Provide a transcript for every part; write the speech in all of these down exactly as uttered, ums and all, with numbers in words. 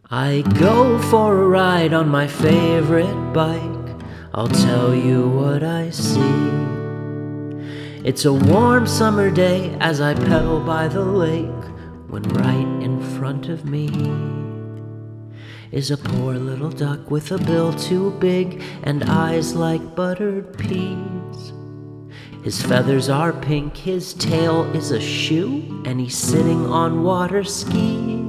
I go for a ride on my favorite bike. I'll tell you what I see. It's a warm summer day as I pedal by the lake, when right in front of me is a poor little duck with a bill too big and eyes like buttered peas. His feathers are pink, his tail is a shoe, and he's sitting on water skis.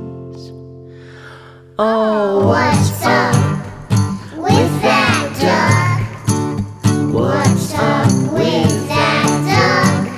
Oh, What's up with that duck? What's up with that duck?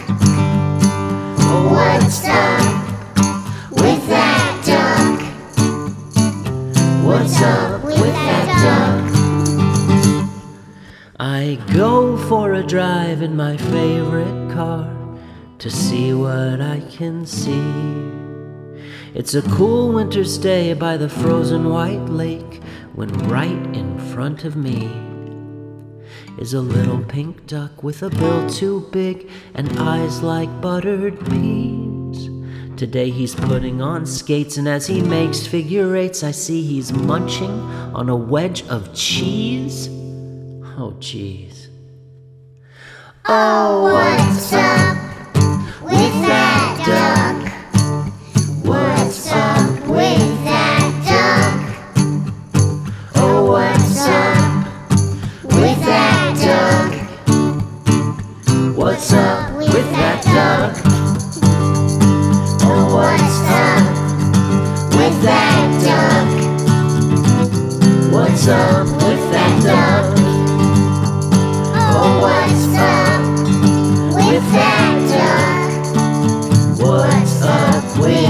What's up with that duck? What's up with that duck? I go for a drive in my favorite car to see what I can see. It's a cool winter's day by the frozen white lake, when right in front of me is a little pink duck with a bill too big and eyes like buttered peas. Today he's putting on skates, and as he makes figure eights, I see he's munching on a wedge of cheese. Oh, geez. Oh, what's up with that duck? What's up with that duck? Oh, what's up with that duck? What's up with that duck? Oh, what's up with that duck? What's up with that duck? Oh, what's up with that duck? What's up with